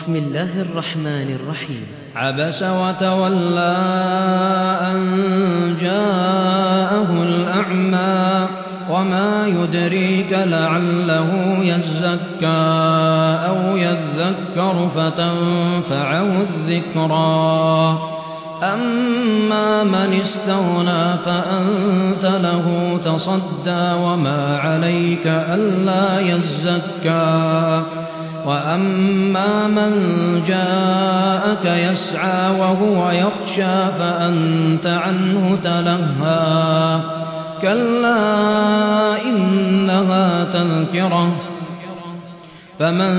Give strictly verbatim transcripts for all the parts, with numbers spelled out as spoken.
بسم الله الرحمن الرحيم. عبس وتولى أن جاءه الأعمى وما يدريك لعله يزكى أو يذكر فتنفعه الذكرى أما من استغنى فأنت له تصدى وما عليك ألا يزكى وأما من جاءك يسعى وهو يخشى فأنت عنه تلهى كلا إنها تذكرة فمن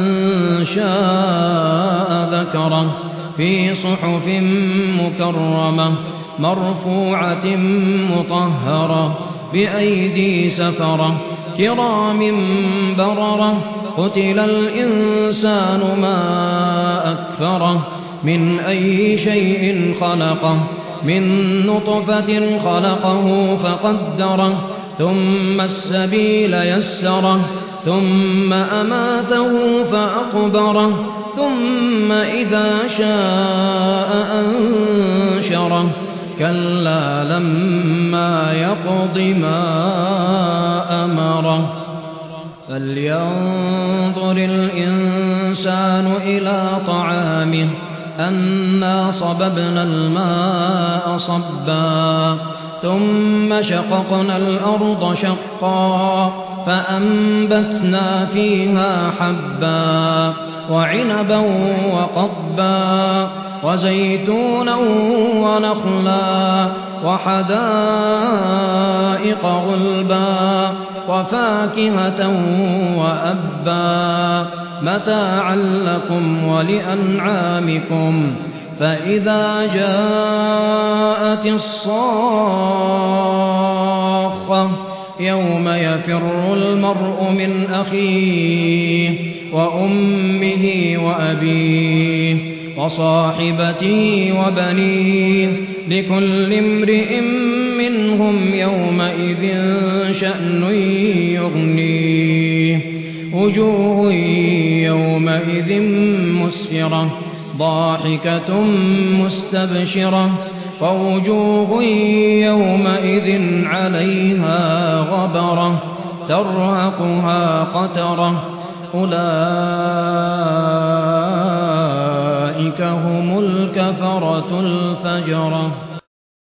شاء ذكره في صحف مكرمة مرفوعة مطهرة بأيدي سفرة كرام بررة قتل الإنسان ما أكفره من أي شيء خلقه من نطفة خلقه فقدره ثم السبيل يسره ثم أماته فأقبره ثم إذا شاء أنشره كلا لما يقض ما أمره فلينظر الإنسان إلى طعامه أنا صببنا الماء صبا ثم شققنا الأرض شقا فأنبتنا فيها حبا وعنبا وقضبا وزيتونا ونخلا وحدائق غلبا وفاكهة وأبا متاعا لكم ولأنعامكم فإذا جاءت الصاخة يوم يفر المرء من أخيه وأمه وأبيه وصاحبته وبنيه لكل امرئ منهم يومئذ شأن يغنيه وجوه يومئذ مسفرة ضاحكة مستبشرة ووجوه يومئذ عليها غبرة ترهقها قترة أولئك هم الكفرة الفجرة.